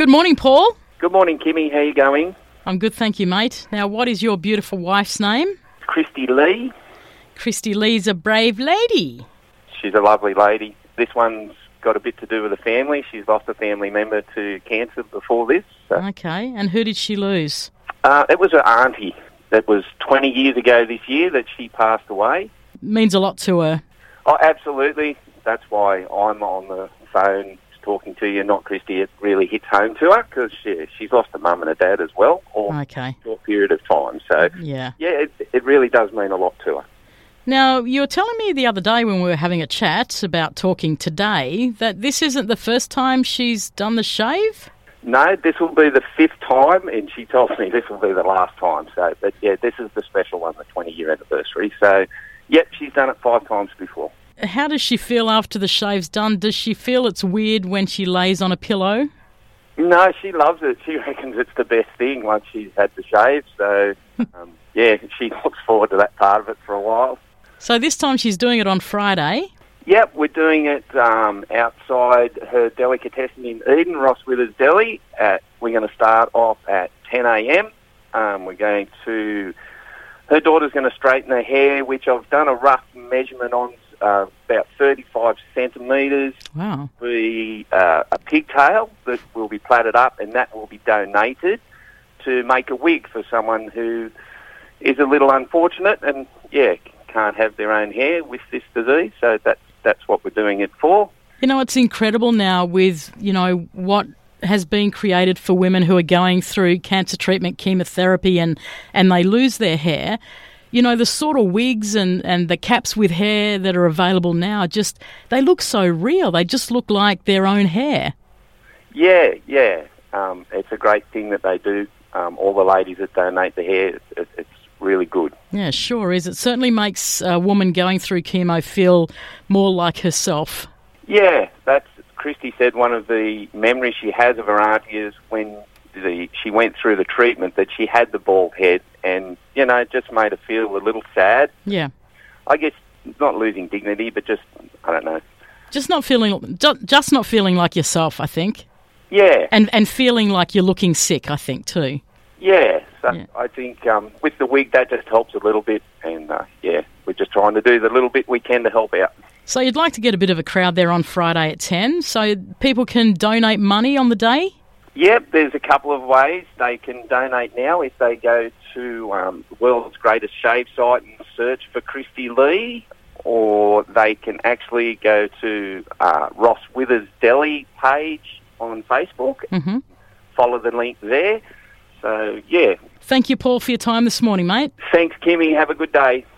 Good morning, Paul. Good morning, Kimmy. How you going? I'm good, thank you, mate. Now, what is your beautiful wife's name? Christy Lee. Christy Lee's a brave lady. She's a lovely lady. This one's got a bit to do with the family. She's lost a family member to cancer before this. So. Okay, and who did she lose? It was her auntie. That was 20 years ago this year that she passed away. Means a lot to her. Oh, absolutely. That's why I'm on the phone talking to you, not Christy. It really hits home to her because she's lost a mum and a dad as well, all Okay. for a period of time. So, Yeah. it really does mean a lot to her. Now, you were telling me the other day when we were having a chat about talking today that this isn't the first time she's done the shave? No, this will be the 5th time, and she told me this will be the last time. So, but yeah, this is the special one, the 20-year anniversary. So, yep, she's done it 5 times before. How does she feel after the shave's done? Does she feel it's weird when she lays on a pillow? No, she loves it. She reckons it's the best thing once she's had the shave. So, yeah, she looks forward to that part of it for a while. So this time she's doing it on Friday. Yep, we're doing it outside her delicatessen in Eden, Ross Withers Deli. We're going to start off at 10 a.m. Her daughter's going to straighten her hair, which I've done a rough measurement on, about 35 centimetres. Wow. Be a pigtail that will be plaited up, and that will be donated to make a wig for someone who is a little unfortunate and, can't have their own hair with this disease. So that's what we're doing it for. You know, it's incredible now with, what has been created for women who are going through cancer treatment, chemotherapy, and they lose their hair. You know, the sort of wigs and the caps with hair that are available now, they look so real. They just look like their own hair. Yeah. It's a great thing that they do. All the ladies that donate the hair, it's really good. Yeah, sure is. It certainly makes a woman going through chemo feel more like herself. Yeah, Christy said one of the memories she has of her auntie is when she went through the treatment that she had the bald head and, it just made her feel a little sad. Yeah. I guess not losing dignity, but just, I don't know. Just not feeling like yourself, I think. Yeah. And feeling like you're looking sick, I think, too. Yeah. So I think with the wig, that just helps a little bit. And, we're just trying to do the little bit we can to help out. So you'd like to get a bit of a crowd there on Friday at 10, so people can donate money on the day? Yep, there's a couple of ways. They can donate now if they go to the world's greatest shave site and search for Christy Lee, or they can actually go to Ross Withers Deli page on Facebook, follow the link there. So, yeah. Thank you, Paul, for your time this morning, mate. Thanks, Kimmy. Have a good day.